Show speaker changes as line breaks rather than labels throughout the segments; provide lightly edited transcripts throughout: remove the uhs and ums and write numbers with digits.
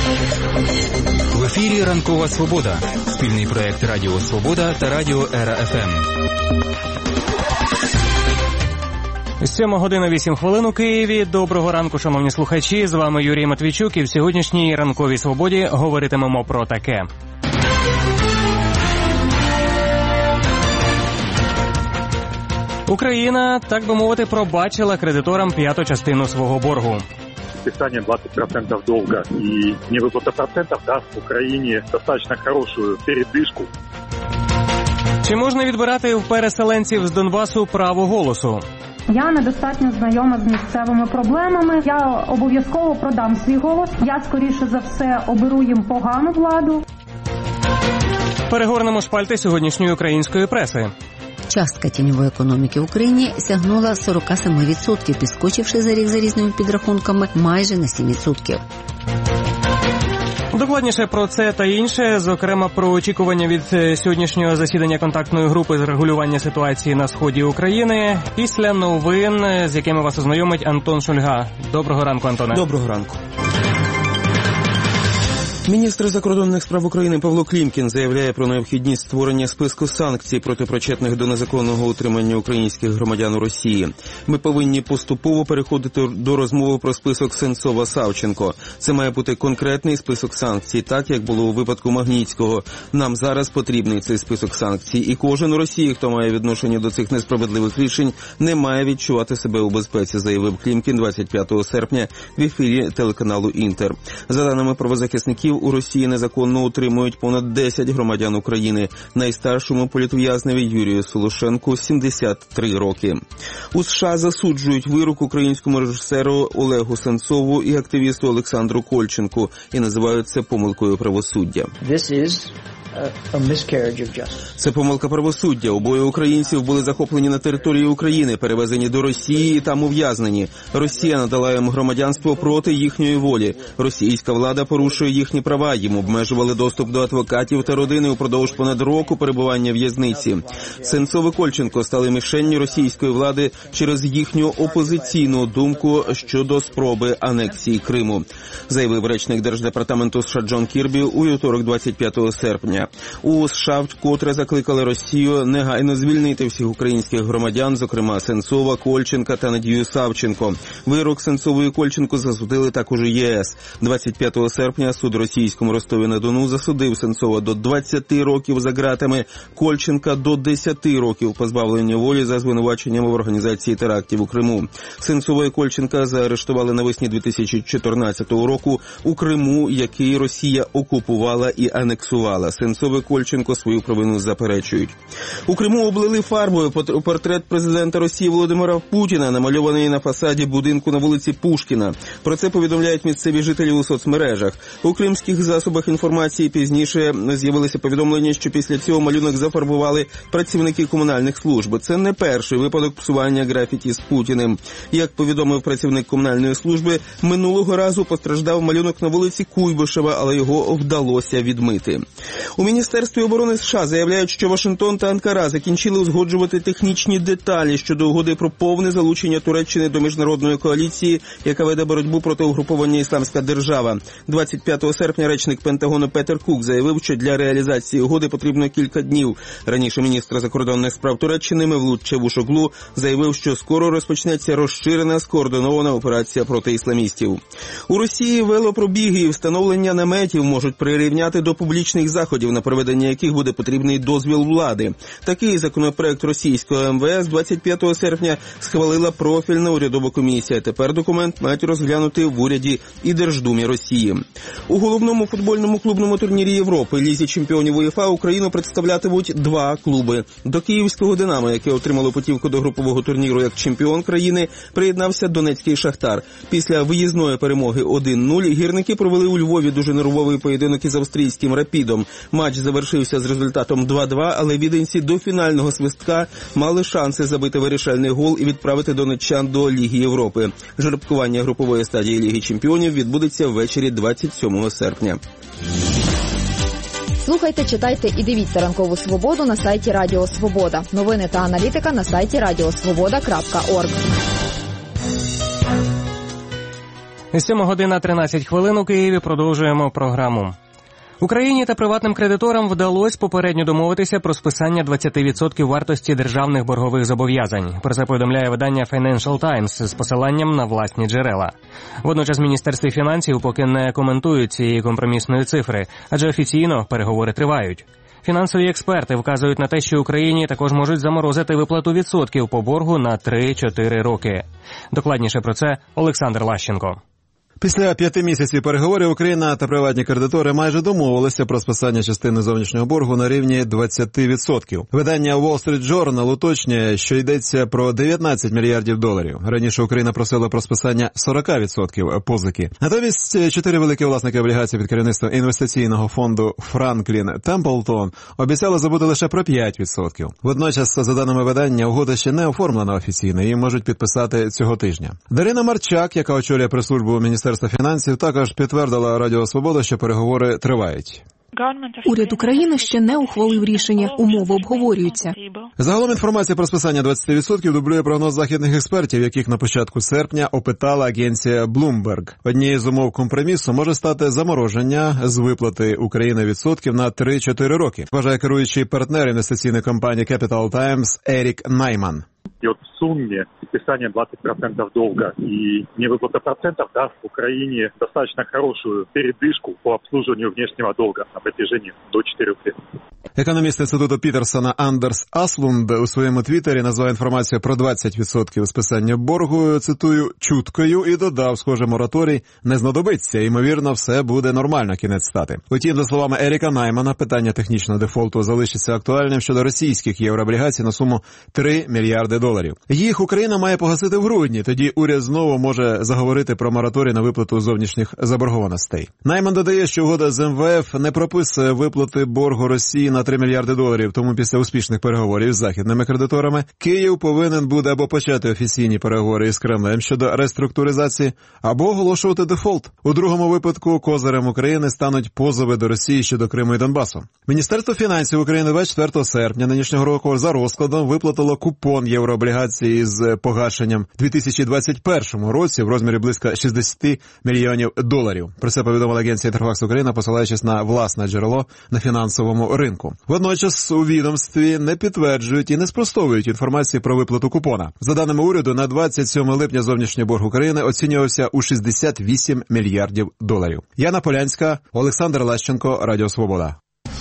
В ефірі «Ранкова Свобода» – спільний проєкт Радіо Свобода та Радіо Ера ФМ.
7:08 у Києві. Доброго ранку, шановні слухачі. З вами Юрій Матвійчук, і в сьогоднішній «Ранковій Свободі» говоритимемо про таке. Україна, так би мовити, пробачила кредиторам п'яту частину свого боргу.
Списание 20% долга и невыплата процентов даст Украине достаточно хорошую передышку.
Чи можна відбирати в переселенців з Донбасу право голосу?
Я недостатньо знайома з місцевими проблемами. Я обов'язково продам свій голос. Я, скоріше за все, оберу їм погану владу.
Перегорнемо шпальти сьогоднішньої української преси.
Частка тіньової економіки в Україні сягнула 47%, підскочивши за рік за різними підрахунками майже на 7%.
Докладніше про це та інше, зокрема про очікування від сьогоднішнього засідання контактної групи з регулювання ситуації на сході України, після новин, з якими вас ознайомить Антон Шульга. Доброго ранку, Антоне.
Доброго ранку. Міністр закордонних справ України Павло Клімкін заявляє про необхідність створення списку санкцій проти причетних до незаконного утримання українських громадян у Росії. Ми повинні поступово переходити до розмови про список Сенцова-Савченко. Це має бути конкретний список санкцій, так як було у випадку Магнітського. Нам зараз потрібний цей список санкцій. І кожен у Росії, хто має відношення до цих несправедливих рішень, не має відчувати себе у безпеці, заявив Клімкін 25 серпня в ефірі телеканалу «Інтер». За даними правозахисників, у Росії незаконно утримують понад 10 громадян України. Найстаршому політв'язневі Юрію Солошенку 73 роки. У США засуджують вирок українському режисеру Олегу Сенцову і активісту Олександру Кольченку і називають це помилкою правосуддя. Це помилка правосуддя. Обоє українців були захоплені на території України, перевезені до Росії і там ув'язнені. Росія надала їм громадянство проти їхньої волі. Російська влада порушує їхні права. Їм обмежували доступ до адвокатів та родини упродовж понад року перебування в в'язниці. Сенцов і Кольченко стали мішенню російської влади через їхню опозиційну думку щодо спроби анексії Криму, заявив речник Держдепартаменту США Джон Кірбі у вівторок 25 серпня. У США вкотре закликали Росію негайно звільнити всіх українських громадян, зокрема Сенцова, Кольченка та Надію Савченко. Вирок Сенцову і Кольченку засудили також у ЄС. 25 серпня суд російському Ростові-на-Дону засудив Сенцова до 20 років за ґратами, Кольченка до 10 років позбавлення волі за звинуваченнями в організації терактів у Криму. Сенцова і Кольченка заарештували навесні 2014 року у Криму, який Росія окупувала і анексувала. Сенцов і Кольченко свою провину заперечують. У Криму облили фарбою портрет президента Росії Володимира Путіна, намальований на фасаді будинку на вулиці Пушкіна. Про це повідомляють місцеві жителі у соцмережах. У кримських засобах інформації пізніше з'явилися повідомлення, що після цього малюнок зафарбували працівники комунальних служб. Це не перший випадок псування графіті з Путіним. Як повідомив працівник комунальної служби, минулого разу постраждав малюнок на вулиці Куйбишева, але його вдалося відмити. У Міністерстві оборони США заявляють, що Вашингтон та Анкара закінчили узгоджувати технічні деталі щодо угоди про повне залучення Туреччини до міжнародної коаліції, яка веде боротьбу проти угруповання «Ісламська держава». 25 серпня речник Пентагону Петер Кук заявив, що для реалізації угоди потрібно кілька днів. Раніше міністр закордонних справ Туреччини Мевлут Чавушоглу заявив, що скоро розпочнеться розширена скоординована операція проти ісламістів. У Росії велопробіги і встановлення наметів можуть прирівняти до публічних заходів, на проведення яких буде потрібний дозвіл влади. Такий законопроект російського МВС 25 серпня схвалила профільна урядова комісія. Тепер документ мають розглянути в уряді і Держдумі Росії. У головному футбольному клубному турнірі Європи Лізі чемпіонів УЄФА Україну представлятимуть два клуби. До київського «Динамо», яке отримало путівку до групового турніру як чемпіон країни, приєднався донецький «Шахтар». Після виїзної перемоги 1-0 гірники провели у Львові дуже нервовий поєдинок із австрійським «Рапідом». Матч завершився з результатом 2-2, але віденці до фінального свистка мали шанси забити вирішальний гол і відправити донеччан до Ліги Європи. Жеребкування групової стадії Ліги чемпіонів відбудеться ввечері 27 серпня.
Слухайте, читайте і дивіться «Ранкову Свободу» на сайті Радіо Свобода. Новини та аналітика на сайті radiosvoboda.org.
7:13 у Києві. Продовжуємо програму. Україні та приватним кредиторам вдалося попередньо домовитися про списання 20% вартості державних боргових зобов'язань. Про це повідомляє видання Financial Times з посиланням на власні джерела. Водночас Міністерство фінансів поки не коментують цієї компромісної цифри, адже офіційно переговори тривають. Фінансові експерти вказують на те, що Україні також можуть заморозити виплату відсотків по боргу на 3-4 роки. Докладніше про це Олександр Лащенко.
Після 5 місяців переговорів Україна та приватні кредитори майже домовилися про списання частини зовнішнього боргу на рівні 20%. Видання Wall Street Journal уточнює, що йдеться про 19 мільярдів доларів. Раніше Україна просила про списання 40% позики. Натомість 4 великі власники облігацій під керівництвом інвестиційного фонду Franklin Templeton обіцяли забути лише про 5%. Водночас, за даними видання, угода ще не оформлена офіційно, її можуть підписати цього тижня. Дарина Марчак, яка очолює прес-службу Міністерства фінансів, також підтвердила Радіо Свобода, що переговори тривають.
Уряд України ще не ухвалив рішення, умови обговорюються.
Загалом інформація про списання 20% дублює прогноз західних експертів, яких на початку серпня опитала агенція Bloomberg. Однією з умов компромісу може стати замороження з виплати України відсотків на 3-4 роки, вважає керуючий партнер інвестиційної компанії Capital Times Ерік Найман.
И вот в сумме списание 20% долга и невыплата процентов даст Украине достаточно хорошую передышку по обслуживанию внешнего долга на протяжении до 4 лет.
Економіст інституту Пітерсона Андерс Аслунд у своєму твіттері назвав інформацію про 20% списання боргу, цитую, чуткою і додав, схоже, мораторій не знадобиться, ймовірно, все буде нормально, кінець стати. Утім, за словами Еріка Наймана, питання технічного дефолту залишиться актуальним щодо російських єврооблігацій на суму 3 мільярди доларів. Їх Україна має погасити в грудні, тоді уряд знову може заговорити про мораторій на виплату зовнішніх заборгованостей. Найман додає, що угода з МВФ не прописує виплати боргу Росії на 3 мільярди доларів, тому після успішних переговорів з західними кредиторами Київ повинен буде або почати офіційні переговори із Кремлем щодо реструктуризації, або оголошувати дефолт. У другому випадку козирем України стануть позови до Росії щодо Криму і Донбасу. Міністерство фінансів України 24 серпня нинішнього року за розкладом виплатило купон єврооблігацій з погашенням у 2021 році в розмірі близько 60 мільйонів доларів. Про це повідомила агенція Інтерфакс Україна, посилаючись на власне джерело на фінансовому ринку. Водночас у відомстві не підтверджують і не спростовують інформації про виплату купона. За даними уряду, на 27 липня зовнішній борг України оцінювався у 68 мільярдів доларів. Яна Полянська, Олександр Лащенко, Радіо Свобода.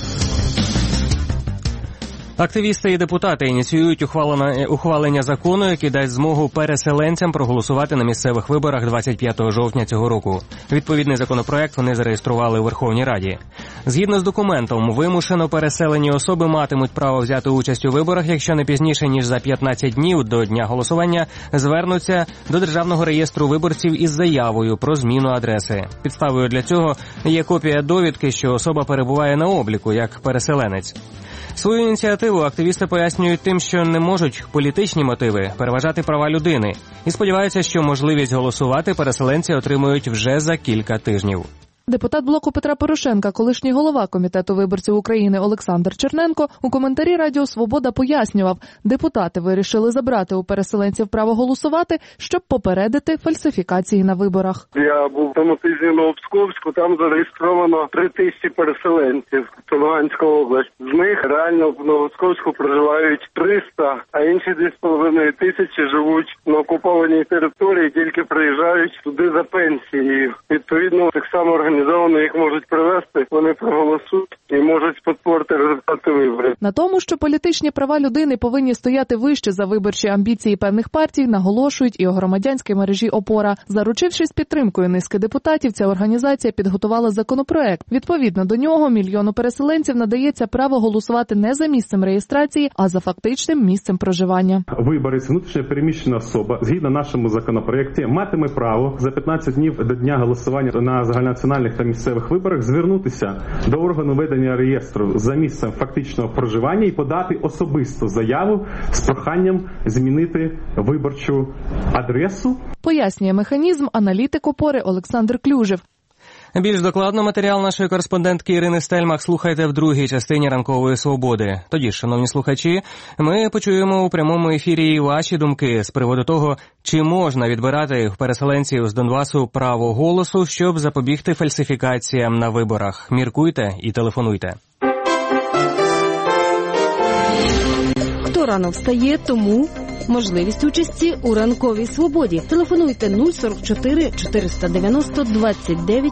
Активісти і депутати ініціюють ухвалення закону, який дасть змогу переселенцям проголосувати на місцевих виборах 25 жовтня цього року. Відповідний законопроект вони зареєстрували у Верховній Раді. Згідно з документом, вимушено переселені особи матимуть право взяти участь у виборах, якщо не пізніше, ніж за 15 днів до дня голосування звернуться до Державного реєстру виборців із заявою про зміну адреси. Підставою для цього є копія довідки, що особа перебуває на обліку як переселенець. Свою ініціативу активісти пояснюють тим, що не можуть політичні мотиви переважати права людини і сподіваються, що можливість голосувати переселенці отримують вже за кілька тижнів.
Депутат блоку Петра Порошенка, колишній голова Комітету виборців України Олександр Черненко у коментарі Радіо Свобода пояснював, депутати вирішили забрати у переселенців право голосувати, щоб попередити фальсифікації на виборах.
Я був тому тижні в Новопсковську, там зареєстровано 3000 переселенців з Луганської області. З них реально в Новопсковську проживають 300, а інші 2500 живуть на окупованій території, тільки приїжджають туди за пенсією. Відповідно, так само організовано їх можуть привезти, вони проголосують і можуть підпорти результати виборів.
На тому, що політичні права людини повинні стояти вище за виборчі амбіції певних партій, наголошують і у громадянській мережі «Опора». Заручившись підтримкою низки депутатів, ця організація підготувала законопроект. Відповідно до нього мільйону переселенців надається право голосувати не за місцем реєстрації, а за фактичним місцем проживання.
Виборець, внутрішньо переміщена особа, згідно нашому законопроекті, матиме право за 15 днів до дня голосування на загальнонаціональних та місцевих виборах звернутися до органу ведення реєстру за місцем фактичного проживання і подати особисту заяву з проханням змінити виборчу адресу.
Пояснює механізм аналітик «Опори» Олександр Клюжев.
Більш докладно матеріал нашої кореспондентки Ірини Стельмах слухайте в другій частині «Ранкової свободи». Тоді, шановні слухачі, ми почуємо у прямому ефірі ваші думки з приводу того, чи можна відбирати в переселенців з Донбасу право голосу, щоб запобігти фальсифікаціям на виборах. Міркуйте і телефонуйте.
Хто рано встає, тому можливість участі у «Ранковій свободі». Телефонуйте 044 490 29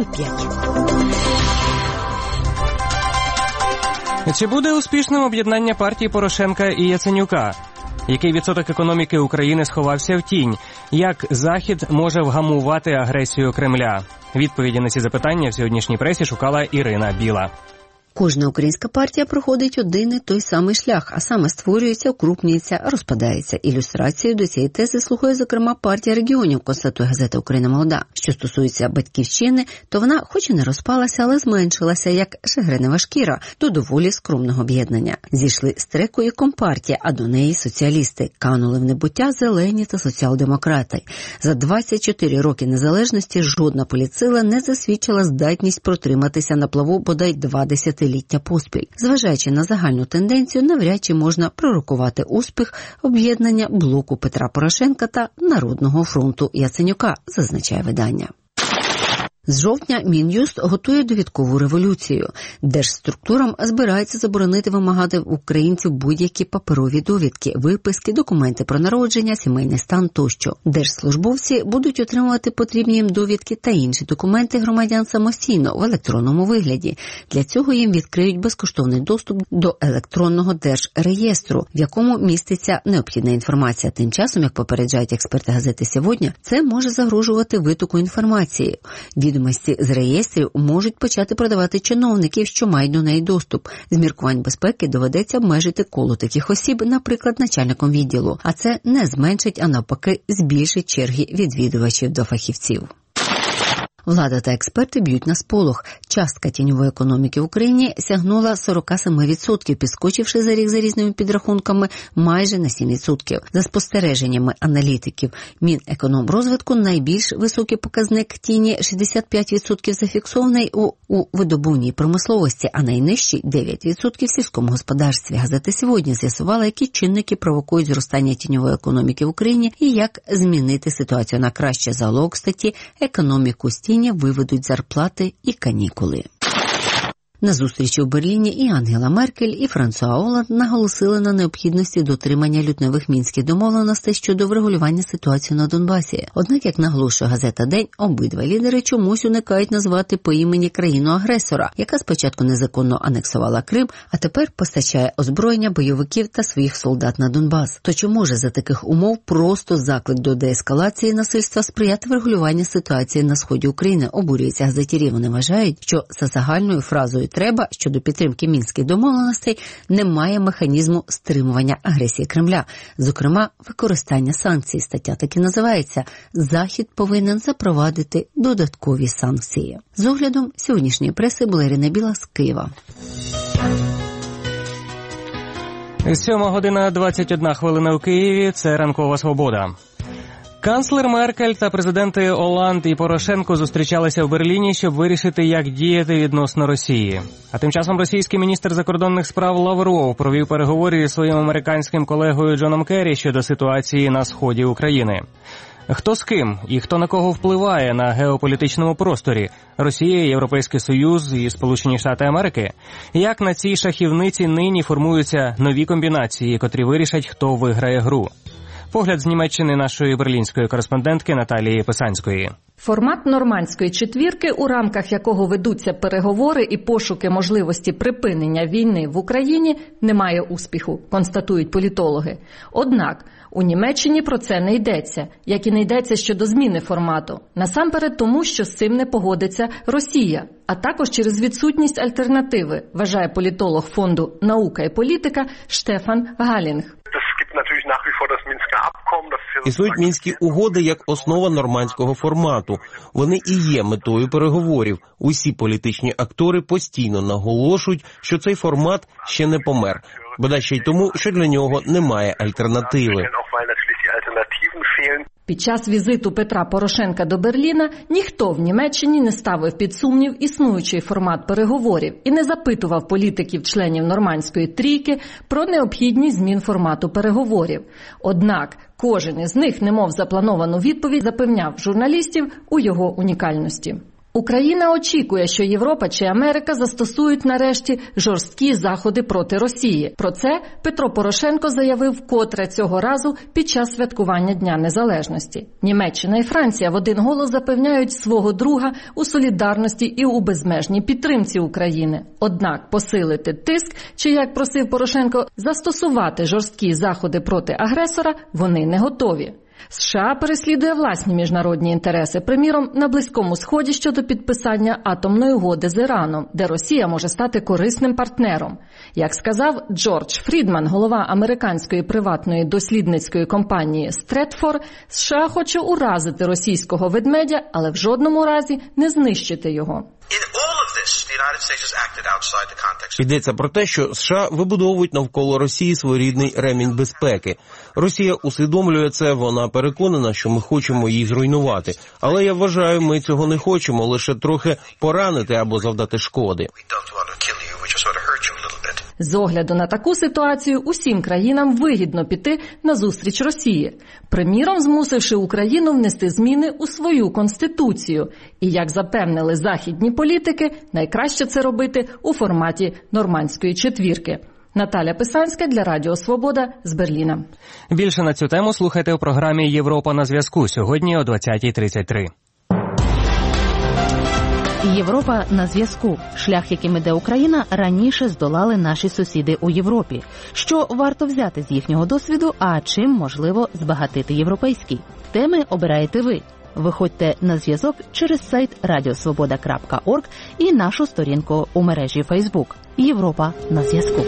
05.
Чи буде успішним об'єднання партії Порошенка і Яценюка? Який відсоток економіки України сховався в тінь? Як Захід може вгамувати агресію Кремля? Відповіді на ці запитання в сьогоднішній пресі шукала Ірина Біла.
Кожна українська партія проходить один і той самий шлях, а саме створюється, укрупнюється, розпадається. Ілюстрацією до цієї тези слухає, зокрема, партія регіонів, констатує газета «Україна молода». Що стосується Батьківщини, то вона хоч і не розпалася, але зменшилася, як шагренева шкіра, до доволі скромного об'єднання. Зійшли з треку і Компартія, а до неї соціалісти. Канули в небуття зелені та соціал-демократи. За 24 роки незалежності жодна політсила не засвідчила здатність протриматися на плаву бодай 2 десятиліття поспіль. Зважаючи на загальну тенденцію, навряд чи можна пророкувати успіх об'єднання блоку Петра Порошенка та Народного фронту Яценюка, зазначає видання. З жовтня Мін'юст готує довідкову революцію. Держструктурам збирається заборонити вимагати в українців будь-які паперові довідки, виписки, документи про народження, сімейний стан тощо. Держслужбовці будуть отримувати потрібні їм довідки та інші документи громадян самостійно в електронному вигляді. Для цього їм відкриють безкоштовний доступ до електронного держреєстру, в якому міститься необхідна інформація. Тим часом, як попереджають експерти газети «Сьогодні», це може загрожувати витоку інформації. Відомості з реєстрів можуть почати продавати чиновників, що мають до неї доступ. З міркувань безпеки доведеться обмежити коло таких осіб, наприклад, начальником відділу. А це не зменшить, а навпаки збільшить черги відвідувачів до фахівців. Влада та експерти б'ють на сполох. Частка тіньової економіки в Україні сягнула 47%, підскочивши за рік за різними підрахунками майже на 7%. За спостереженнями аналітиків Мінекономрозвитку, найбільш високий показник тіні 65% зафіксований у видобувній промисловості, а найнижчий 9% в сільському господарстві. Газета «Сьогодні» з'ясувала, які чинники провокують зростання тіньової економіки в Україні і як змінити ситуацію на краще. Заголовок статті «Економіку з тіні виведуть зарплати і канікули». На зустрічі у Берліні і Ангела Меркель, і Франсуа Оланд наголосили на необхідності дотримання лютневих мінських домовленостей щодо врегулювання ситуації на Донбасі. Однак, як наголошує газета «День», обидва лідери чомусь уникають назвати по імені країну-агресора, яка спочатку незаконно анексувала Крим, а тепер постачає озброєння бойовиків та своїх солдат на Донбас. То чи може за таких умов просто заклик до деескалації насильства сприяти врегулюванню ситуації на сході України? Обурюються газетярі. Вони вважають, що за загальною фразою «треба» щодо підтримки мінських домовленостей немає механізму стримування агресії Кремля, зокрема використання санкцій. Стаття так і називається «Захід повинен запровадити додаткові санкції». З оглядом сьогоднішньої преси була Ірина Біла з Києва.
7:21 у Києві. Це «Ранкова свобода». Канцлер Меркель та президенти Оланд і Порошенко зустрічалися в Берліні, щоб вирішити, як діяти відносно Росії. А тим часом російський міністр закордонних справ Лавров провів переговори зі своїм американським колегою Джоном Керрі щодо ситуації на сході України. Хто з ким і хто на кого впливає на геополітичному просторі? Росія, Європейський Союз і Сполучені Штати Америки? Як на цій шахівниці нині формуються нові комбінації, котрі вирішать, хто виграє гру? Погляд з Німеччини нашої берлінської кореспондентки Наталії Писанської.
Формат нормандської четвірки, у рамках якого ведуться переговори і пошуки можливості припинення війни в Україні, не має успіху, констатують політологи. Однак у Німеччині про це не йдеться, як і не йдеться щодо зміни формату. Насамперед тому, що з цим не погодиться Росія, а також через відсутність альтернативи, вважає політолог фонду «Наука і політика» Штефан Галінг.
Існують мінські угоди як основа нормандського формату. Вони і є метою переговорів. Усі політичні актори постійно наголошують, що цей формат ще не помер. Бодай ще й тому, що для нього немає альтернативи.
Під час візиту Петра Порошенка до Берліна ніхто в Німеччині не ставив під сумнів існуючий формат переговорів і не запитував політиків-членів Нормандської трійки про необхідність змін формату переговорів. Однак кожен із них, немов заплановану відповідь, запевняв журналістів у його унікальності. Україна очікує, що Європа чи Америка застосують нарешті жорсткі заходи проти Росії. Про це Петро Порошенко заявив вкотре цього разу під час святкування Дня Незалежності. Німеччина і Франція в один голос запевняють свого друга у солідарності і у безмежній підтримці України. Однак посилити тиск, чи, як просив Порошенко, застосувати жорсткі заходи проти агресора, вони не готові. США переслідує власні міжнародні інтереси, приміром, на Близькому Сході щодо підписання атомної угоди з Іраном, де Росія може стати корисним партнером. Як сказав Джордж Фрідман, голова американської приватної дослідницької компанії Стретфор, США хоче уразити російського ведмедя, але в жодному разі не знищити його.
Йдеться про те, що США вибудовують навколо Росії своєрідний ремінь безпеки. Росія усвідомлює це, вона переконана, що ми хочемо її зруйнувати. Але я вважаю, ми цього не хочемо, лише трохи поранити або завдати шкоди.
З огляду на таку ситуацію усім країнам вигідно піти на зустріч Росії, приміром змусивши Україну внести зміни у свою конституцію. І, як запевнили західні політики, найкраще це робити у форматі Нормандської четвірки. Наталя Писанська для Радіо Свобода з Берліна.
Більше на цю тему слухайте у програмі «Європа на зв'язку» сьогодні о 20:33.
Європа на зв'язку. Шлях, яким іде Україна, раніше здолали наші сусіди у Європі. Що варто взяти з їхнього досвіду, а чим можливо збагатити європейський? Теми обираєте ви. Виходьте на зв'язок через сайт radiosvoboda.org і нашу сторінку у мережі Facebook. Європа на зв'язку.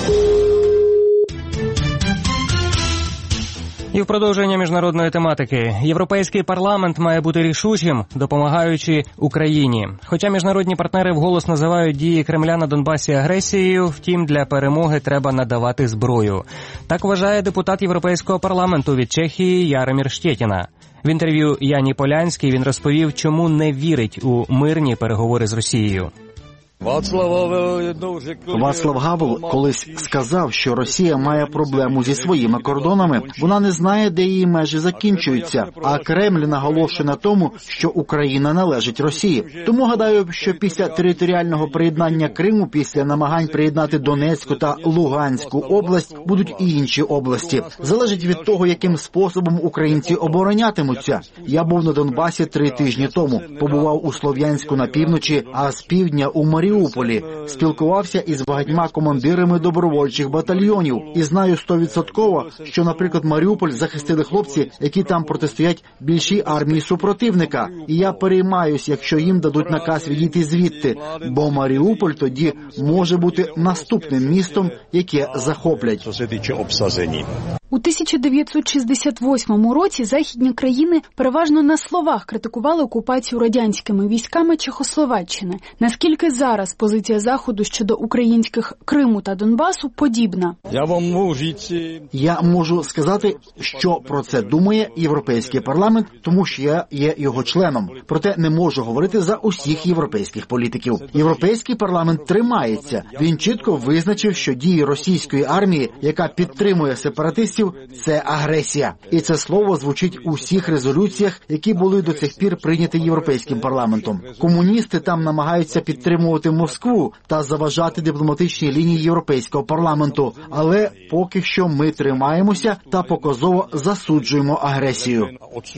І в продовження міжнародної тематики. Європейський парламент має бути рішучим, допомагаючи Україні. Хоча міжнародні партнери вголос називають дії Кремля на Донбасі агресією, втім для перемоги треба надавати зброю. Так вважає депутат Європейського парламенту від Чехії Яромір Штєтіна. В інтерв'ю Яні Полянській він розповів, чому не вірить у мирні переговори з Росією.
Вацлав Гавел колись сказав, що Росія має проблему зі своїми кордонами. Вона не знає, де її межі закінчуються, а Кремль наголошує на тому, що Україна належить Росії. Тому гадаю, що після територіального приєднання Криму, після намагань приєднати Донецьку та Луганську область, будуть і інші області. Залежить від того, яким способом українці оборонятимуться. Я був на Донбасі 3 тижні тому. Побував у Слов'янську на півночі, а з півдня у Маріуполі. Спілкувався із багатьма командирами добровольчих батальйонів. І знаю 100%, що, наприклад, Маріуполь захистили хлопці, які там протистоять більшій армії супротивника. І я переймаюсь, якщо їм дадуть наказ відійти звідти, бо Маріуполь тоді може бути наступним містом, яке захоплять.
У 1968 році західні країни переважно на словах критикували окупацію радянськими військами Чехословаччини. Наскільки зараз позиція Заходу щодо українських Криму та Донбасу подібна?
Я можу сказати, що про це думає Європейський парламент, тому що я є його членом. Проте не можу говорити за усіх європейських політиків. Європейський парламент тримається. Він чітко визначив, що дії російської армії, яка підтримує сепаратистів, це агресія. І це слово звучить у всіх резолюціях, які були до цих пір прийняті Європейським парламентом. Комуністи там намагаються підтримувати Москву та заважати дипломатичній лінії Європейського парламенту. Але поки що ми тримаємося та показово засуджуємо агресію.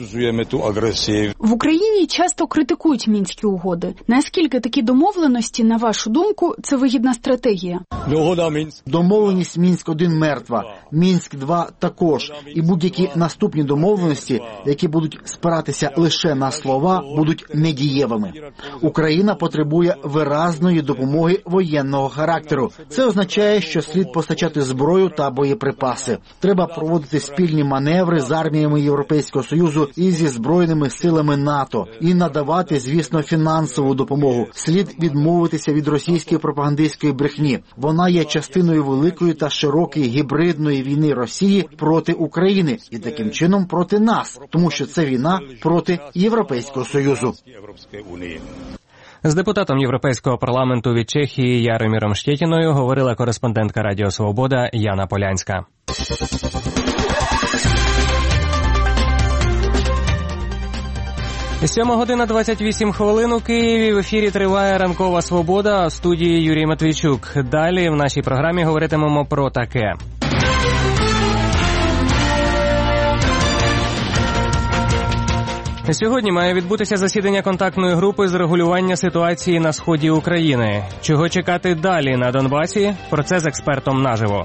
В Україні часто критикують Мінські угоди. Наскільки такі домовленості, на вашу думку, це вигідна стратегія?
Домовленість Мінськ-1 мертва, Мінськ-2 також. І будь-які наступні домовленості, які будуть спиратися лише на слова, будуть недієвими. Україна потребує виразної допомоги воєнного характеру. Це означає, що слід постачати зброю та боєприпаси. Треба проводити спільні маневри з арміями Європейського Союзу і зі збройними силами НАТО. І надавати, звісно, фінансову допомогу. Слід відмовитися від російської пропагандистської брехні. Вона є частиною великої та широкої гібридної війни Росії Росії проти України і таким чином проти нас, тому що це війна проти Європейського Союзу.
З депутатом Європейського парламенту від Чехії Яроміром Штєтіною говорила кореспондентка Радіо Свобода Яна Полянська. 7:28 у Києві. В ефірі триває ранкова свобода. В студії Юрій Матвійчук. Далі в нашій програмі говоритимемо про таке. Сьогодні має відбутися засідання контактної групи з регулювання ситуації на сході України. Чого чекати далі на Донбасі? Про це з експертом наживо.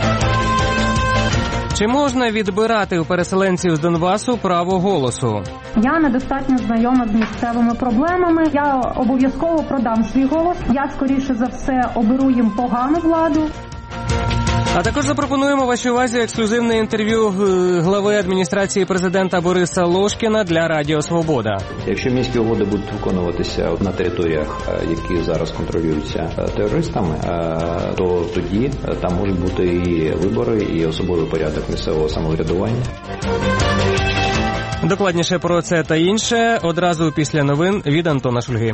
Чи можна відбирати у переселенців з Донбасу право голосу?
Я недостатньо знайома з місцевими проблемами. Я обов'язково продам свій голос. Я, скоріше за все, оберу їм погану владу.
А також запропонуємо вашій увазі ексклюзивне інтерв'ю глави адміністрації президента Бориса Лошкіна для Радіо Свобода.
Якщо мінські угоди будуть виконуватися на територіях, які зараз контролюються терористами, то тоді там можуть бути і вибори, і особливий порядок місцевого самоврядування.
Докладніше про це та інше одразу після новин від Антона Шульги.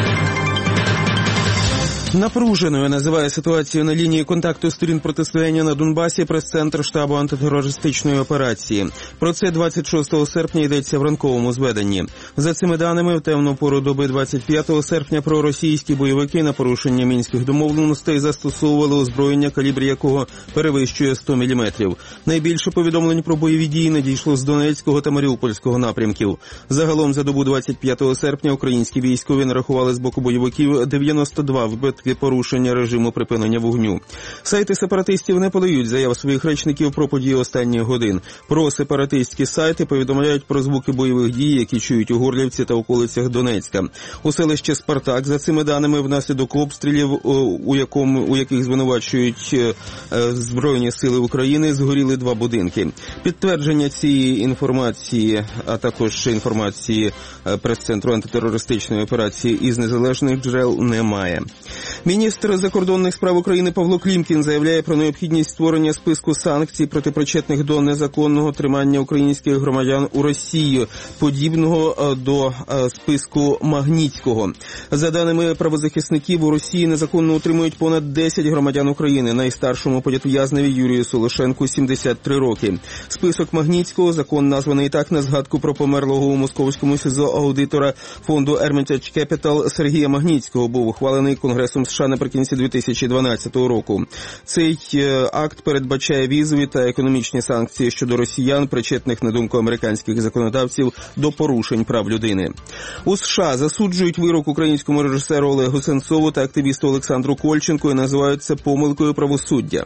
Напруженою називає ситуацію на лінії контакту сторін протистояння на Донбасі прес-центр штабу антитерористичної операції. Про це 26 серпня йдеться в ранковому зведенні. За цими даними, в темну пору доби 25 серпня проросійські бойовики на порушення мінських домовленостей застосовували озброєння, калібр якого перевищує 100 мм. Найбільше повідомлень про бойові дії надійшло з Донецького та Маріупольського напрямків. Загалом за добу 25 серпня українські військові нарахували з боку бойовиків 92 вбитки порушення режиму припинення вогню. Сайти сепаратистів не подають заяв своїх речників про події останніх годин. Про сепаратистські сайти повідомляють про звуки бойових дій, які чують у Горлівці та околицях Донецька. У селищі Спартак, за цими даними, внаслідок обстрілів, у яких звинувачують Збройні сили України, згоріли 2 будинки. Підтвердження цієї інформації, а також інформації прес-центру антитерористичної операції із незалежних джерел немає. Міністр закордонних справ України Павло Клімкін заявляє про необхідність створення списку санкцій проти причетних до незаконного тримання українських громадян у Росії, подібного до списку Магнітського. За даними правозахисників, у Росії незаконно утримують понад 10 громадян України, найстаршому політв'язневі Юрію Солошенку 73 роки. Список Магнітського, закон названий так на згадку про померлого у московському СІЗО аудитора фонду Hermitage Capital Сергія Магнітського, був ухвалений Конгресом США наприкінці 2012 року. Цей акт передбачає візові та економічні санкції щодо росіян, причетних, на думку американських законодавців, до порушень прав людини. У США засуджують вирок українському режисеру Олегу Сенцову та активісту Олександру Кольченку і називають це помилкою правосуддя.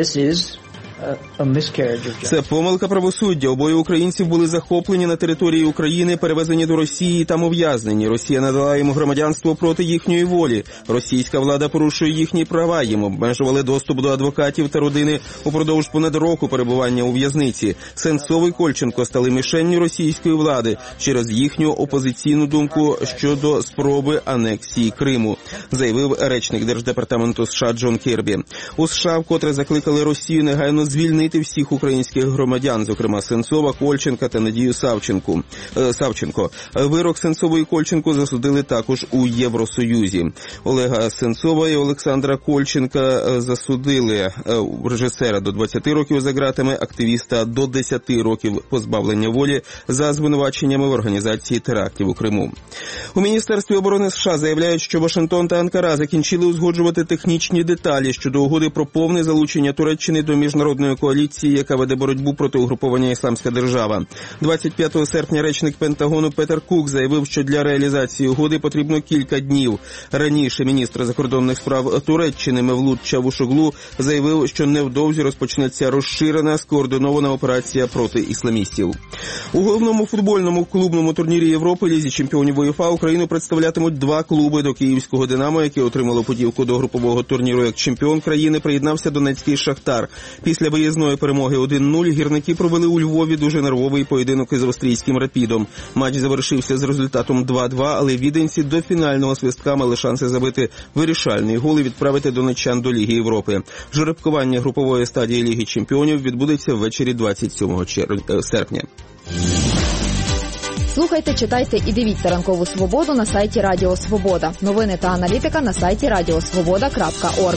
Це помилка правосуддя. Обоє українців були захоплені на території України, перевезені до Росії і там ув'язнені. Росія надала їм громадянство проти їхньої волі. Російська влада порушує їхні права. Їм обмежували доступ до адвокатів та родини упродовж понад року перебування у в'язниці. Сенцов і Кольченко стали мішенню російської влади через їхню опозиційну думку щодо спроби анексії Криму, заявив речник Держдепартаменту США Джон Кірбі. У США вкотре закликали Росію негайно звільнити всіх українських громадян, зокрема Сенцова, Кольченка та Надію Савченко. Вирок Сенцову і Кольченку засудили також у Євросоюзі. Олега Сенцова і Олександра Кольченка засудили, режисера до 20 років за ґратами, активіста до 10 років позбавлення волі за звинуваченнями в організації терактів у Криму. У Міністерстві оборони США заявляють, що Вашингтон та Анкара закінчили узгоджувати технічні деталі щодо угоди про повне залучення Туреччини до міжнародної коаліції, яка веде боротьбу проти угруповання «Ісламська держава». 25 серпня речник Пентагону Петер Кук заявив, що для реалізації угоди потрібно кілька днів. Раніше міністр закордонних справ Туреччини Мевлут Чавушоглу заявив, що невдовзі розпочнеться розширена, скоординована операція проти ісламістів. У головному футбольному клубному турнірі Європи Лізі чемпіонів УЄФА Україну представлятимуть 2 клуби. До київського «Динамо», яке отримало путівку до групового турніру як чемпіон країни, приєднався донецький «Шахтар». Після виїзної перемоги 1-0 гірники провели у Львові дуже нервовий поєдинок із австрійським «Рапідом». Матч завершився з результатом 2-2, але віденці до фінального свистка мали шанси забити вирішальний гол і відправити донеччан до Ліги Європи. Жеребкування групової стадії Ліги Чемпіонів відбудеться ввечері 27 серпня.
Слухайте, читайте і дивіться «Ранкову свободу» на сайті Радіо Свобода. Новини та аналітика на сайті radiosvoboda.org.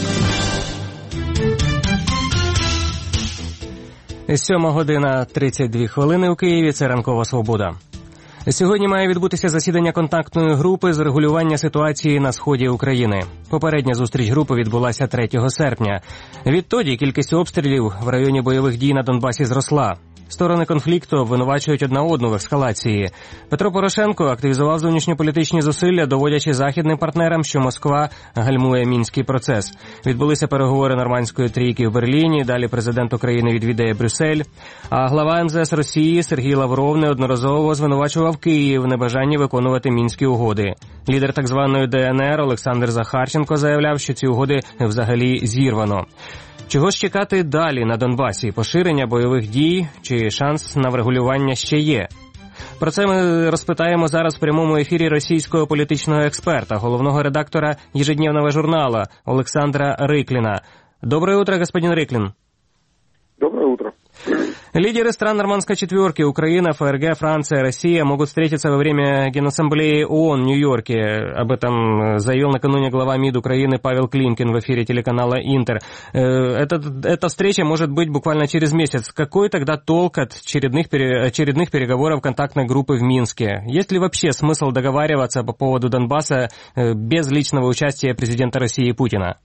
7:32 у Києві. Це «Ранкова свобода». Сьогодні має відбутися засідання контактної групи з регулювання ситуації на сході України. Попередня зустріч групи відбулася 3 серпня. Відтоді кількість обстрілів в районі бойових дій на Донбасі зросла. Сторони конфлікту обвинувачують одна одну в ескалації. Петро Порошенко активізував зовнішньополітичні зусилля, доводячи західним партнерам, що Москва гальмує мінський процес. Відбулися переговори нормандської трійки в Берліні, далі президент України відвідає Брюссель. А глава МЗС Росії Сергій Лавров неодноразово звинувачував Київ в небажанні виконувати мінські угоди. Лідер так званої ДНР Олександр Захарченко заявляв, що ці угоди взагалі зірвано. Чого ж чекати далі на Донбасі? Поширення бойових дій чи шанс на врегулювання ще є? Про це ми розпитаємо зараз в прямому ефірі російського політичного експерта, головного редактора ежедневного журнала Олександра Рыклина. Доброе утро, господин Рыклин.
Доброе утро.
Лидеры стран Нормандской четверки – Украина, ФРГ, Франция, Россия – могут встретиться во время Генассамблеи ООН в Нью-Йорке. Об этом заявил накануне глава МИД Украины Павел Климкин в эфире телеканала «Интер». Эта встреча может быть буквально через месяц. Какой тогда толк от очередных переговоров контактной группы в Минске? Есть ли вообще смысл договариваться по поводу Донбасса без личного участия президента России Путина?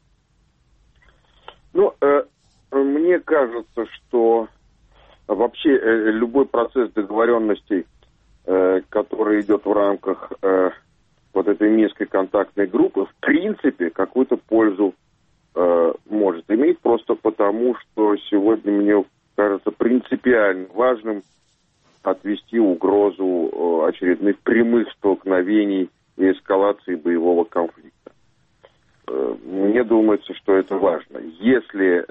Мне кажется, что вообще любой процесс договоренностей, который идет в рамках вот этой Минской контактной группы, в принципе, какую-то пользу может иметь, просто потому, что сегодня мне кажется принципиально важным отвести угрозу очередных прямых столкновений и эскалации боевого конфликта. Мне думается, что это важно. Если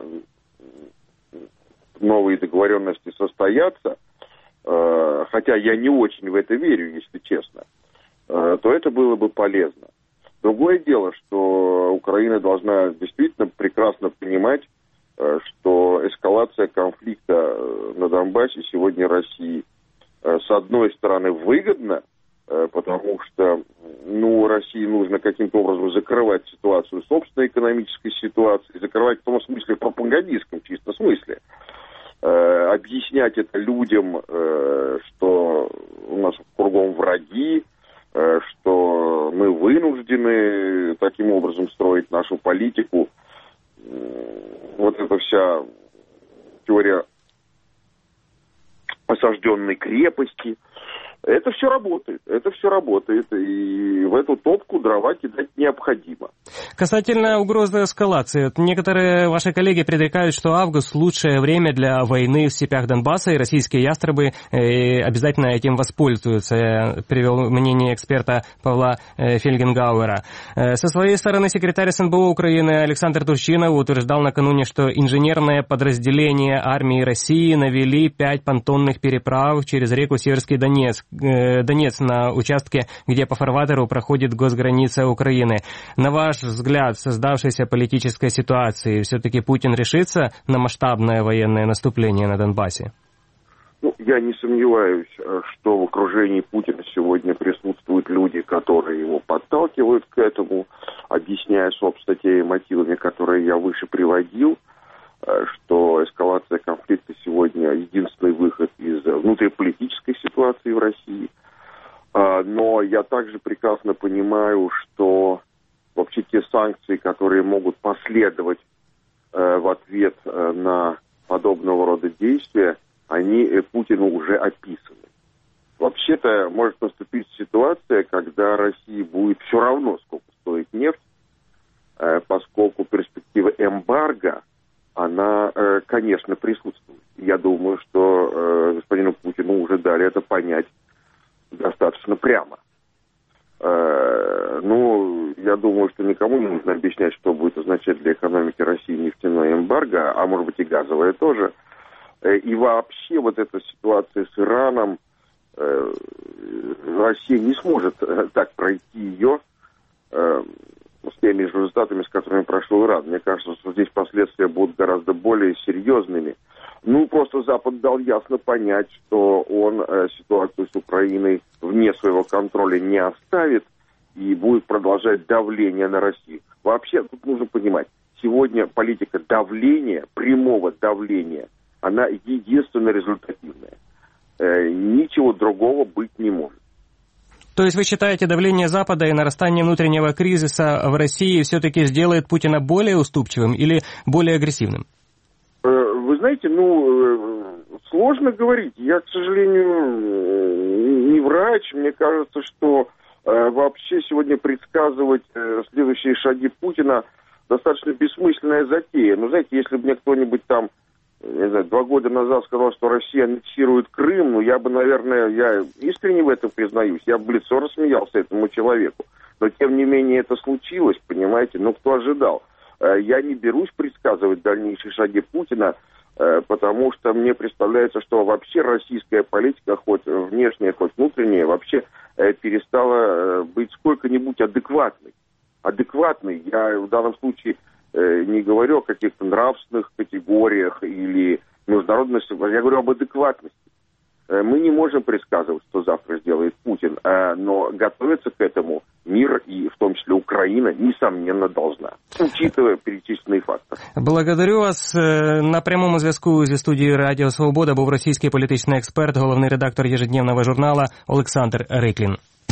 новые договоренности состоятся, хотя я не очень в это верю, если честно, то это было бы полезно. Другое дело, что Украина должна действительно прекрасно понимать, что эскалация конфликта на Донбассе сегодня России с одной стороны выгодна, потому что России нужно каким-то образом закрывать ситуацию собственной экономической ситуации, закрывать в том смысле, в пропагандистском чисто смысле, объяснять это людям, что у нас кругом враги, что мы вынуждены таким образом строить нашу политику. Вот эта вся теория осажденной крепости. Это все работает, и в эту топку дрова кидать необходимо.
Касательно угрозы эскалации, некоторые ваши коллеги предрекают, что август – лучшее время для войны в степях Донбасса, и российские ястребы обязательно этим воспользуются. Я привел мнение эксперта Павла Фельгенгауэра. Со своей стороны секретарь СНБО Украины Александр Турчинов утверждал накануне, что инженерное подразделение армии России навели 5 понтонных переправ через реку Северский Донец на участке, где по фарватеру проходит госграница Украины. На ваш взгляд, в создавшейся политической ситуации, все-таки Путин решится на масштабное военное наступление на Донбассе?
Я не сомневаюсь, что в окружении Путина сегодня присутствуют люди, которые его подталкивают к этому, объясняя, собственно, те мотивами, которые я выше приводил, что эскалация конфликта сегодня единственный выход из внутриполитической ситуации в России. Но я также прекрасно понимаю, что вообще те санкции, которые могут последовать в ответ на подобного рода действия, они Путину уже описаны. Вообще-то может наступить ситуация, когда России будет все равно, сколько стоит нефть, поскольку перспектива эмбарго, она, конечно, присутствует. Я думаю, что господину Путину уже дали это понять достаточно прямо. Я думаю, что никому не нужно объяснять, что будет означать для экономики России нефтяное эмбарго, а может быть и газовое тоже. И вообще вот эта ситуация с Ираном, Россия не сможет так пройти ее с теми же результатами, с которыми прошел Иран. Мне кажется, что здесь последствия будут гораздо более серьезными. Ну, просто Запад дал ясно понять, что он ситуацию с Украиной вне своего контроля не оставит и будет продолжать давление на Россию. Вообще, тут нужно понимать, сегодня политика давления, прямого давления, она единственно результативная. Ничего другого быть не может.
То есть вы считаете, давление Запада и нарастание внутреннего кризиса в России все-таки сделает Путина более уступчивым или более агрессивным?
Вы знаете, сложно говорить. Я, к сожалению, не врач. Мне кажется, что вообще сегодня предсказывать следующие шаги Путина достаточно бессмысленная затея. Но знаете, если бы мне кто-нибудь там, не знаю, 2 года назад сказал, что Россия аннексирует Крым, я бы, наверное, я искренне в этом признаюсь, я бы в лицо рассмеялся этому человеку. Но, тем не менее, это случилось, понимаете, кто ожидал? Я не берусь предсказывать дальнейшие шаги Путина, потому что мне представляется, что вообще российская политика, хоть внешняя, хоть внутренняя, вообще перестала быть сколько-нибудь адекватной. Я в данном случае не говорю о каких-то нравственных категориях или международности, я говорю об адекватности. Мы не можем предсказывать, что завтра сделает Путин, но готовиться к этому мир, и в том числе Украина, несомненно, должна, учитывая перечисленные факторы.
Благодарю вас. На прямому зв'язку зі студією Радіо Свобода був російський політичний експерт, головний редактор ежедневного журнала Олександр Риклін.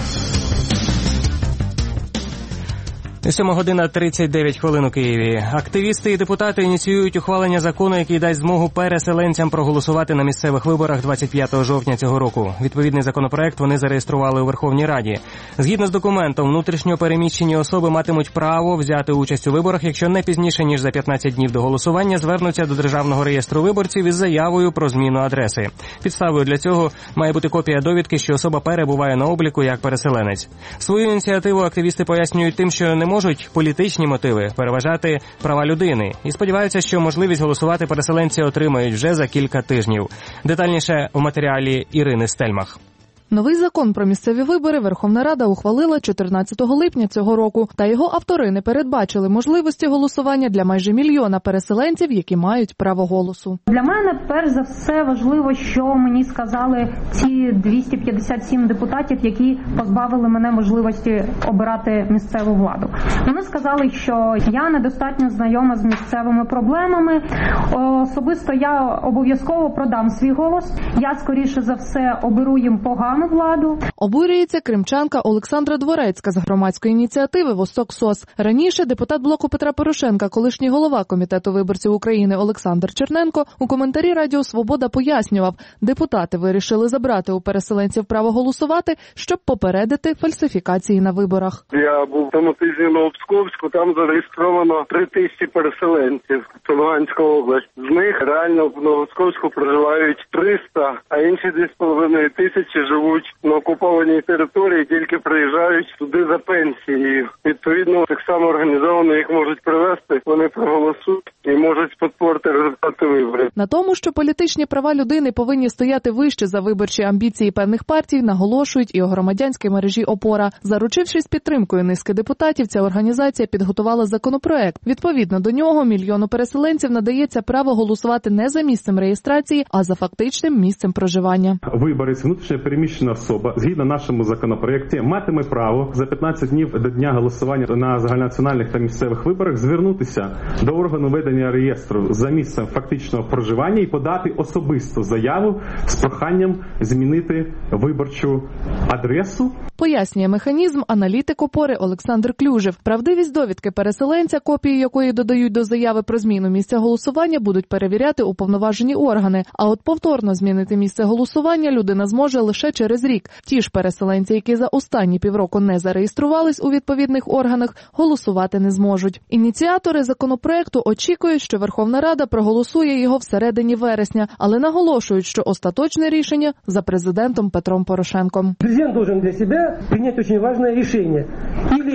7:39 у Києві. Активісти і депутати ініціюють ухвалення закону, який дасть змогу переселенцям проголосувати на місцевих виборах 25 жовтня цього року. Відповідний законопроект вони зареєстрували у Верховній Раді. Згідно з документом, внутрішньо переміщені особи матимуть право взяти участь у виборах, якщо не пізніше, ніж за 15 днів до голосування звернуться до Державного реєстру виборців із заявою про зміну адреси. Підставою для цього має бути копія довідки, що особа перебуває на обліку як переселенець. Свою ініціативу активісти пояснюють тим, що не можуть політичні мотиви переважати права людини і сподіваються, що можливість голосувати переселенці отримають вже за кілька тижнів. Детальніше в матеріалі Ірини Стельмах.
Новий закон про місцеві вибори Верховна Рада ухвалила 14 липня цього року, та його автори не передбачили можливості голосування для майже мільйона переселенців, які мають право голосу.
Для мене, перш за все, важливо, що мені сказали ці 257 депутатів, які позбавили мене можливості обирати місцеву владу. Вони сказали, що я недостатньо знайома з місцевими проблемами. Особисто я обов'язково продам свій голос. Я, скоріше за все, оберу їм погану владу.
Обурюється кримчанка Олександра Дворецька з громадської ініціативи «Восток СОС». Раніше депутат блоку Петра Порошенка, колишній голова Комітету виборців України Олександр Черненко у коментарі Радіо Свобода пояснював, депутати вирішили забрати у переселенців право голосувати, щоб попередити фальсифікації на виборах.
Я був тому тижні на Псковську, там зареєстровано 3000 переселенців. Це Луганська область. З них реально в Новопсковську проживають 300, а інші 2,5 тисячі живуть на окупованій території, тільки приїжджають туди за пенсією. Відповідно, так само організовано їх можуть привезти, вони проголосують і можуть підпорти результати виборів.
На тому, що політичні права людини повинні стояти вище за виборчі амбіції певних партій, наголошують і у громадянській мережі «Опора». Заручившись підтримкою низки депутатів, ця організація підготувала законопроект. Відповідно до нього мільйону переселенців надається право голосувати не за місцем реєстрації, а за фактичним місцем проживання.
Виборець, внутрішньо переміщена особа, згідно нашому законопроекті, матиме право за 15 днів до дня голосування на загальнонаціональних та місцевих виборах звернутися до органу ведення реєстру за місцем фактичного проживання і подати особисту заяву з проханням змінити виборчу адресу.
Пояснює механізм аналітик «Опори» Олександр Клюжев. Правдивість довідки переселенця, копії якої додають до заяви про зміну місця голосування, будуть перевіряти уповноважені органи. А от повторно змінити місце голосування людина зможе лише через рік. Ті ж переселенці, які за останні півроку не зареєструвались у відповідних органах, голосувати не зможуть. Ініціатори законопроекту очікують, що Верховна Рада проголосує його всередині вересня, але наголошують, що остаточне рішення за президентом Петром Порошенком.
Президент должен для себе принять очень важное решение. Или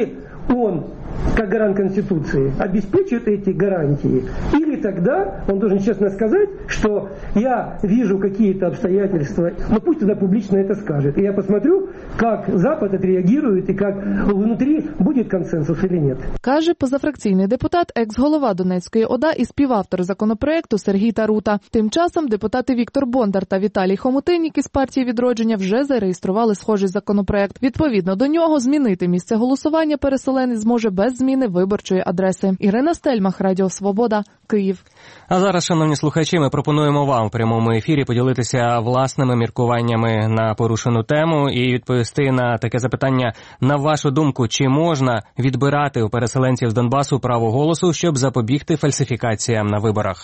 он, как гарант Конституции, обеспечит эти гарантии, или тогда он должен честно сказать, что я вижу какие-то обстоятельства, но пусть тогда публично это скажет. И я посмотрю, как Запад отреагирует и как внутри будет консенсус или нет.
Каже позафракційний депутат, екс-голова Донецької ОДА і співавтор законопроекту Сергій Тарута. Тим часом депутати Віктор Бондар та Віталій Хомутиннік із партії «Відродження» вже зареєстрували схожий законопроект. Відповідно до нього, змінити місце голосування переселенець зможе без зміни виборчої адреси. Ірина Стельмах, Радіо Свобода, Київ.
А зараз, шановні слухачі, ми пропонуємо вам в прямому ефірі поділитися власними міркуваннями на порушену тему і відповісти на таке запитання. На вашу думку, чи можна відбирати у переселенців з Донбасу право голосу, щоб запобігти фальсифікаціям на виборах?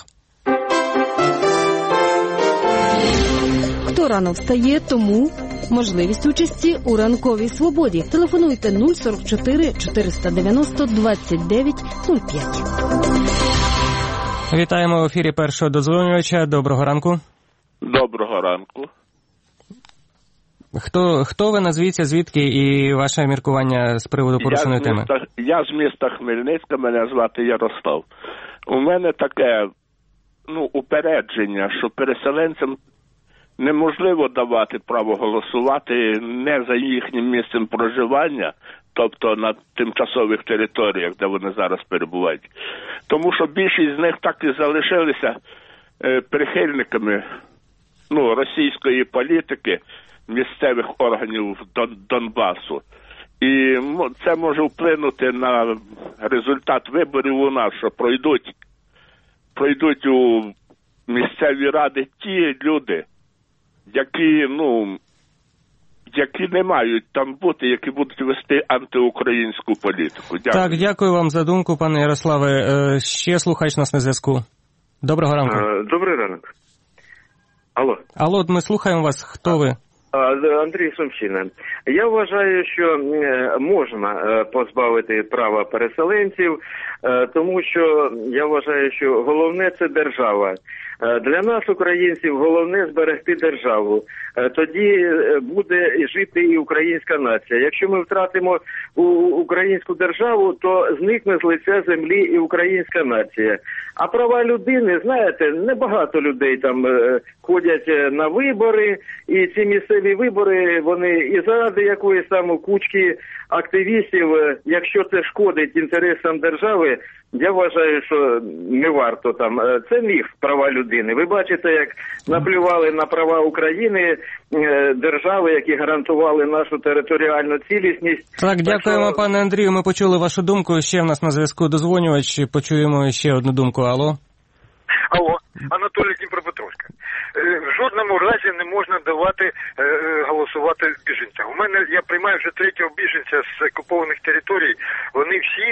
Хто рано встає, тому можливість участі у ранковій свободі. Телефонуйте 044 490 29 05.
Вітаємо в ефірі першого додзвонювача. Доброго ранку.
Доброго ранку.
Хто ви, назвіться, звідки і ваше міркування з приводу порушеної теми?
Я з міста Хмельницька, мене звати Ярослав. У мене таке, упередження, що переселенцям неможливо давати право голосувати не за їхнім місцем проживання, тобто на тимчасових територіях, де вони зараз перебувають. Тому що більшість з них так і залишилися прихильниками російської політики, місцевих органів Донбасу. І це може вплинути на результат виборів у нас, що пройдуть у місцеві ради ті люди, які не мають там бути, які будуть вести антиукраїнську політику. Дякую.
Так, дякую вам за думку, пане Ярославе. Ще слухач нас на зв'язку. Доброго ранку.
Добрий ранок.
Алло, ми слухаємо вас. Хто ви?
Андрій Сумщина. Я вважаю, що можна позбавити права переселенців, тому що я вважаю, що головне – це держава. Для нас, українців, головне зберегти державу. Тоді буде жити і українська нація. Якщо ми втратимо українську державу, то зникне з лиця землі і українська нація. А права людини, знаєте, небагато людей там ходять на вибори, і ці місцеві вибори, вони і заради якоїсь там кучки активістів, якщо це шкодить інтересам держави, я вважаю, що не варто там. Це міф, права людини. Ви бачите, як наплювали на права України, держави, які гарантували нашу територіальну цілісність.
Так, дякуємо, пане Андрію. Ми почули вашу думку. Ще в нас на зв'язку додзвонювач. Почуємо ще одну думку. Алло.
Алло, Анатолій, Дніпропетровська. В жодному разі не можна давати голосувати біженцям. У мене, я приймаю вже третього біженця з окупованих територій. Вони всі,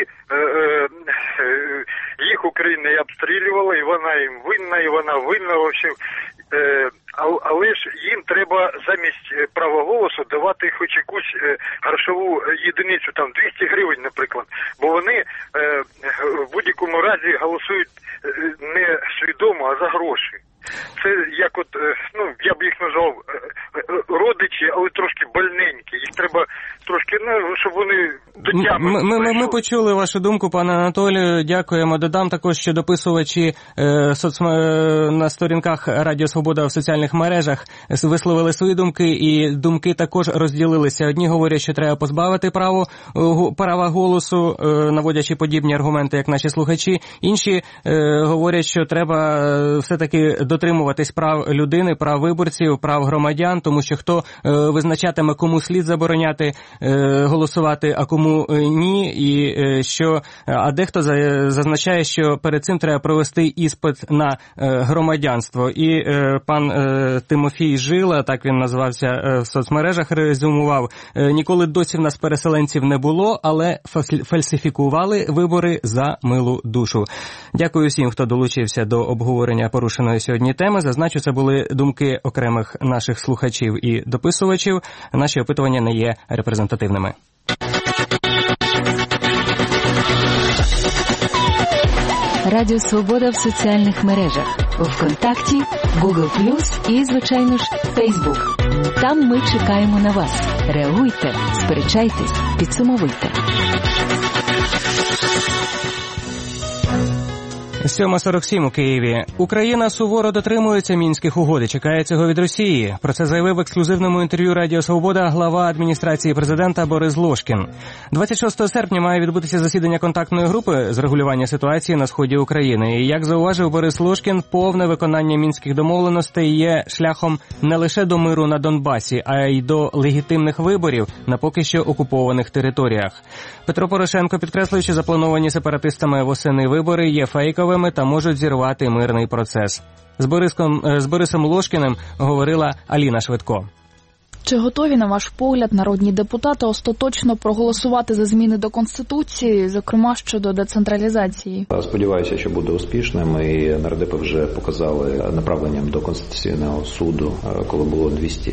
їх Україна і обстрілювала, і вона їм винна, і вона винна, в общем. Але ж їм треба замість права голосу давати хоч якусь грошову єдиницю, там 200 гривень, наприклад. Бо вони в будь-якому разі голосують не свідомо, а за гроші. Це як от, я б їх назвав родичі, але трошки больненькі. Їх треба трошки, щоб вони до тями.
Ми почули вашу думку, пане Анатолію. Дякуємо. Додам також, що дописувачі на сторінках Радіо Свобода в соціальних мережах висловили свої думки, і думки також розділилися. Одні говорять, що треба позбавити права голосу, наводячи подібні аргументи, як наші слухачі. Інші говорять, що треба все-таки дотримуватись прав людини, прав виборців, прав громадян, тому що хто визначатиме, кому слід забороняти голосувати, а кому ні, і а дехто зазначає, що перед цим треба провести іспит на громадянство. І пан Тимофій Жила, так він назвався в соцмережах, резюмував: ніколи досі в нас переселенців не було, але фальсифікували вибори за милу душу. Дякую всім, хто долучився до обговорення порушеної сьогодні теми. Зазначу, це були думки окремих наших слухачів і дописувачів. Наші опитування не є репрезентативними.
Радіо Свобода в соціальних мережах. ВКонтакті, Google+, і, звичайно ж, Facebook. Там ми чекаємо на вас. Реагуйте, сперечайтесь, підсумовуйте.
7:47 у Києві. Україна суворо дотримується мінських угод і чекає цього від Росії. Про це заявив в ексклюзивному інтерв'ю Радіо Свобода глава адміністрації президента Борис Лошкін. 26 серпня має відбутися засідання контактної групи з регулювання ситуації на сході України. І, як зауважив Борис Лошкін, повне виконання мінських домовленостей є шляхом не лише до миру на Донбасі, а й до легітимних виборів на поки що окупованих територіях. Петро Порошенко підкреслив, що заплановані сепаратистами восени вибори є фейковими та можуть зірвати мирний процес. З Борисом Лошкіним говорила Аліна Швидко.
Чи готові, на ваш погляд, народні депутати остаточно проголосувати за зміни до Конституції, зокрема щодо децентралізації?
Сподіваюся, що буде успішним, і нардепи вже показали направленням до Конституційного суду, коли було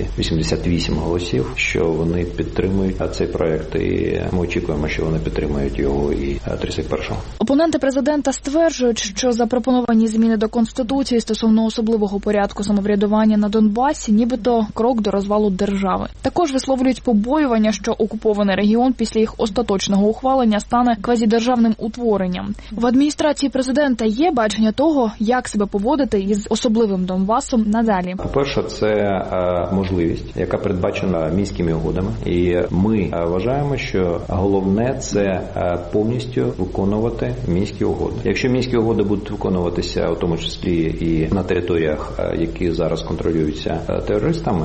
288 голосів, що вони підтримують цей проект, і ми очікуємо, що вони підтримують його і 31-го.
Опоненти президента стверджують, що запропоновані зміни до Конституції стосовно особливого порядку самоврядування на Донбасі нібито крок до розвалу держави. Також висловлюють побоювання, що окупований регіон після їх остаточного ухвалення стане квазідержавним утворенням. В адміністрації президента є бачення того, як себе поводити із особливим Донбасом надалі.
По-перше, це можливість, яка передбачена мінськими угодами. І ми вважаємо, що головне – це повністю виконувати мінські угоди. Якщо мінські угоди будуть виконуватися, у тому числі і на територіях, які зараз контролюються терористами,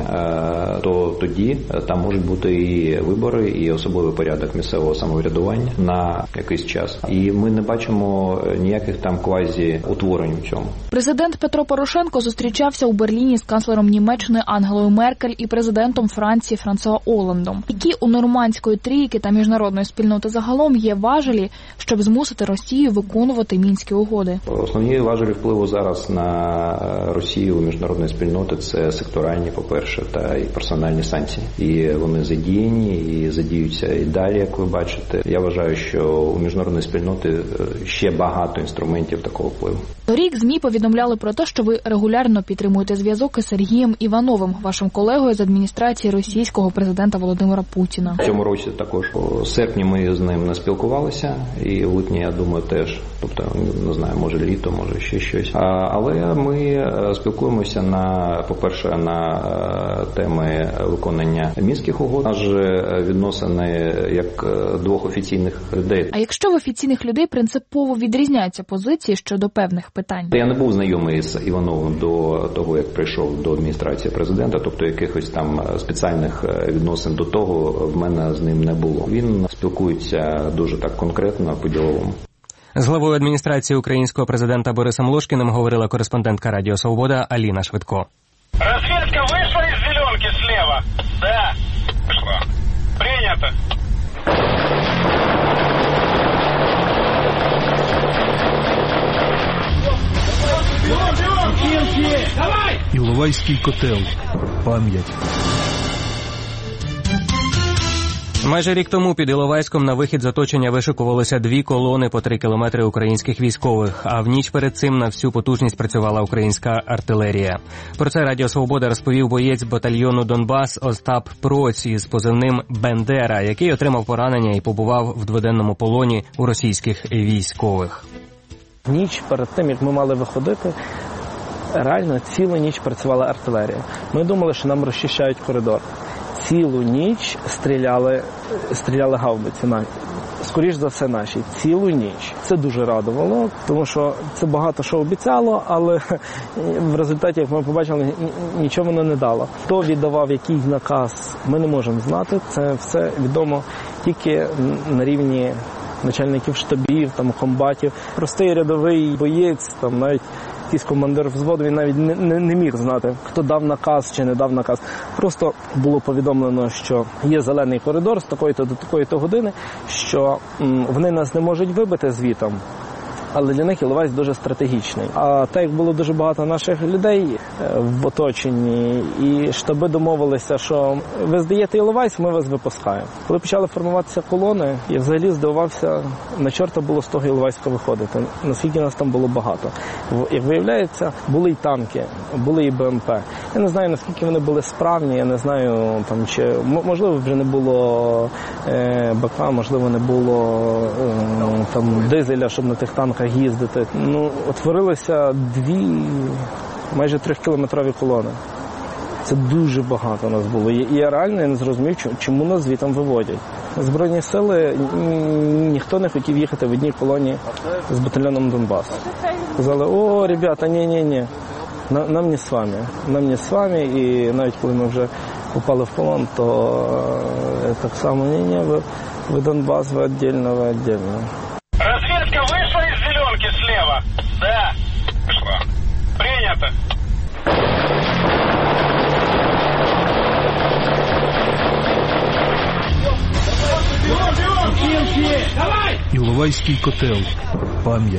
то тоді там можуть бути і вибори, і особливий порядок місцевого самоврядування на якийсь час. І ми не бачимо ніяких там квазі-утворень в цьому.
Президент Петро Порошенко зустрічався у Берліні з канцлером Німеччини Ангелою Меркель і президентом Франції Франсуа Олландом. Які у нормандської трійки та міжнародної спільноти загалом є важелі, щоб змусити Росію виконувати мінські угоди?
Основні важелі впливу зараз на Росію у міжнародної спільноти – це секторальні, по-перше, та і персональні санкції. І вони задіяні, і задіються і далі, як ви бачите. Я вважаю, що у міжнародної спільноти ще багато інструментів такого впливу.
Торік ЗМІ повідомляли про те, що ви регулярно підтримуєте зв'язок із Сергієм Івановим, вашим колегою з адміністрації російського президента Володимира Путіна.
В цьому році також у серпні ми з ним не спілкувалися, і в липні, я думаю, теж. Тобто, не знаю, може літо, може ще щось. Але ми спілкуємося по-перше, на теми виконання мінських угод, аж відносини як двох офіційних людей.
А якщо в офіційних людей принципово відрізняються позиції щодо певних питань?
Я не був знайомий з Івановим до того, як прийшов до адміністрації президента, тобто якихось там спеціальних відносин до того в мене з ним не було. Він спілкується дуже так конкретно, по-діловому.
З главою адміністрації українського президента Борисом Лошкіним говорила кореспондентка Радіо Свобода Аліна Швидко.
Разведка вышла из зеленки слева? Да. Вышла. Принято.
Іловайський котел. Пам'ять.
Майже рік тому під Іловайськом на вихід з оточення вишикувалися 2 колони по 3 кілометри українських військових, а в ніч перед цим на всю потужність працювала українська артилерія. Про це Радіо Свобода розповів боєць батальйону «Донбас» Остап Проць із позивним «Бендера», який отримав поранення і побував в дводенному полоні у російських військових.
Ніч перед тим, як ми мали виходити, реально цілу ніч працювала артилерія. Ми думали, що нам розчищають коридор. Цілу ніч стріляли гаубиці, скоріш за все наші, цілу ніч. Це дуже радувало, тому що це багато що обіцяло, але в результаті, як ми побачили, нічого воно не дало. Хто віддавав який наказ, ми не можемо знати, це все відомо тільки на рівні начальників штабів, комбатів. Простий рядовий боєць, навіть якийсь командир взводу, він навіть не міг знати, хто дав наказ чи не дав наказ. Просто було повідомлено, що є зелений коридор з такої-то до такої-то години, що вони нас не можуть вибити звітом. Але для них Іловайськ дуже стратегічний. А так як було дуже багато наших людей в оточенні, і штаби домовилися, що ви здаєте Іловайськ, ми вас випускаємо. Коли почали формуватися колони, я взагалі здивувався, на чорта було з того Іловайська виходити, наскільки нас там було багато. Як виявляється, були й танки, були і БМП. Я не знаю, наскільки вони були справні, я не знаю, можливо, вже не було БК, можливо, не було там дизеля, щоб на тих танках їздити. Утворилися майже 3-кілометрові колони. Це дуже багато нас було. І я реально не зрозумів, чому нас звідти виводять. Збройні сили, ніхто не хотів їхати в одній колоні з батальйоном Донбасу. Сказали, ребята, ні, нам не з вами. І навіть коли ми вже попали в полон, то так само, ви Донбас, ви віддільно.
Разведка вышла из зеленки слева? Да. Вышла. Принято.
Іловайський котел. Пам'ять.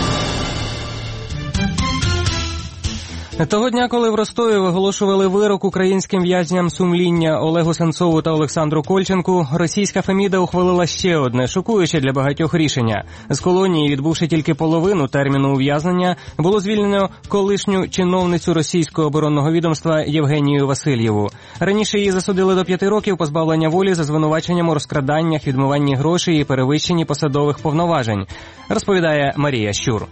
Того дня, коли в Ростові виголошували вирок українським в'язням сумління Олегу Сенцову та Олександру Кольченку, російська Феміда ухвалила ще одне шокуюче для багатьох рішення. З колонії, відбувши тільки половину терміну ув'язнення, було звільнено колишню чиновницю російського оборонного відомства Євгенію Васильєву. Раніше її засудили до 5 років позбавлення волі за звинуваченням у розкраданнях, відмиванні грошей і перевищенні посадових повноважень, розповідає Марія Щур.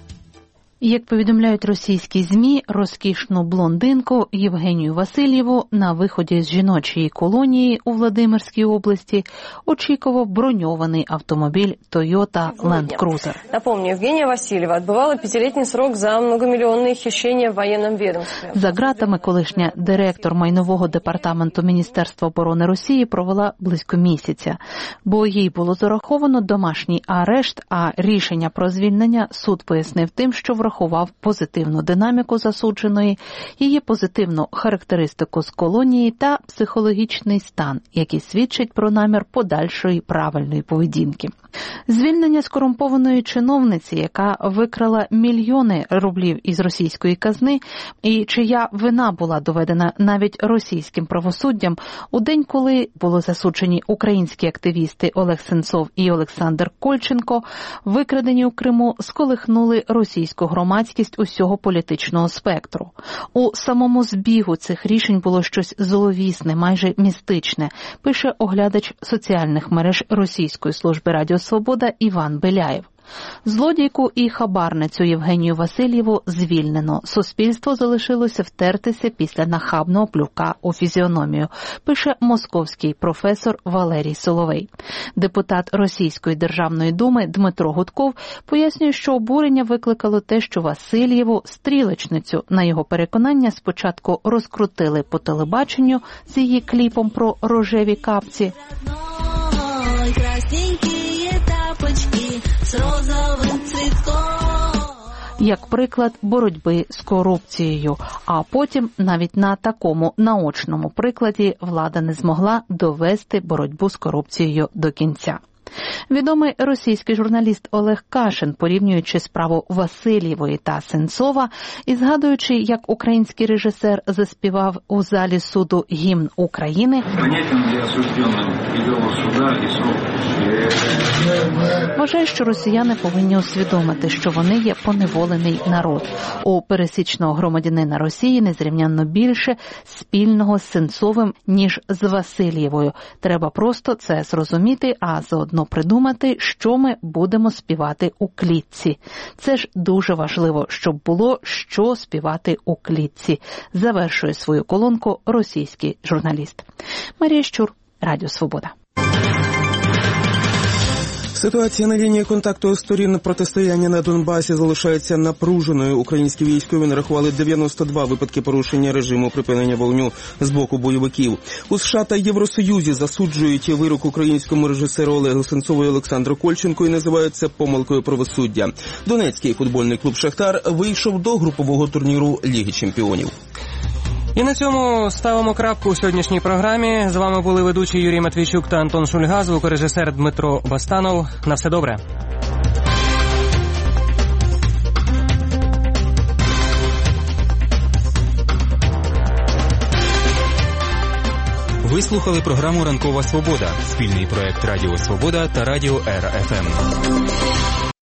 Як повідомляють російські ЗМІ, розкішну блондинку Євгенію Васильєву на виході з жіночої колонії у Владимирській області очікував броньований автомобіль Toyota Land Cruiser.
Напомню, Евгения Васильева отбывала 5-летний срок за многомиллионные хищения в военном ведомстве.
За ґратами колишня директор майнового департаменту Міністерства оборони Росії провела близько місяця, бо їй було зараховано домашній арешт, а рішення про звільнення суд пояснив тим, що врахував позитивну динаміку засудженої, її позитивну характеристику з колонії та психологічний стан, який свідчить про намір подальшої правильної поведінки. Звільнення скорумпованої чиновниці, яка викрала мільйони рублів із російської казни і чия вина була доведена навіть російським правосуддям, у день, коли були засуджені українські активісти Олег Сенцов і Олександр Кольченко, викрадені у Криму, сколихнули російську громадськість усього політичного спектру. У самому збігу цих рішень було щось зловісне, майже містичне, пише оглядач соціальних мереж Російської служби Радіо Свобода Іван Беляєв. Злодійку і хабарницю Євгенію Васильєву звільнено. Суспільство залишилося втертися після нахабного плювка у фізіономію, пише московський професор Валерій Соловей. Депутат Російської Державної думи Дмитро Гудков пояснює, що обурення викликало те, що Васильєву, стрілочницю, на його переконання, спочатку розкрутили по телебаченню з її кліпом про рожеві капці. Як приклад боротьби з корупцією, а потім навіть на такому наочному прикладі влада не змогла довести боротьбу з корупцією до кінця. Відомий російський журналіст Олег Кашин, порівнюючи справу Васильєвої та Сенцова і згадуючи, як український режисер заспівав у залі суду гімн України, вважає, що росіяни повинні усвідомити, що вони є поневолений народ. У пересічного громадянина Росії незрівнянно більше спільного з Сенцовим, ніж з Васильєвою. Треба просто це зрозуміти, а заодно придумати, що ми будемо співати у клітці. Це ж дуже важливо, щоб було що співати у клітці, завершує свою колонку російський журналіст. Марія Щур, Радіо Свобода.
Ситуація на лінії контакту сторін протистояння на Донбасі залишається напруженою. Українські військові нарахували 92 випадки порушення режиму припинення вогню з боку бойовиків. У США та Євросоюзі засуджують вирок українському режисеру Олегу Сенцову і Олександру Кольченку і називають це помилкою правосуддя. Донецький футбольний клуб «Шахтар» вийшов до групового турніру Ліги чемпіонів.
І на цьому ставимо крапку у сьогоднішній програмі. З вами були ведучі Юрій Матвійчук та Антон Шульга, звукорежисер Дмитро Бастанов. На все добре.
Ви слухали програму «Ранкова Свобода» – спільний проект Радіо Свобода та Радіо РФМ.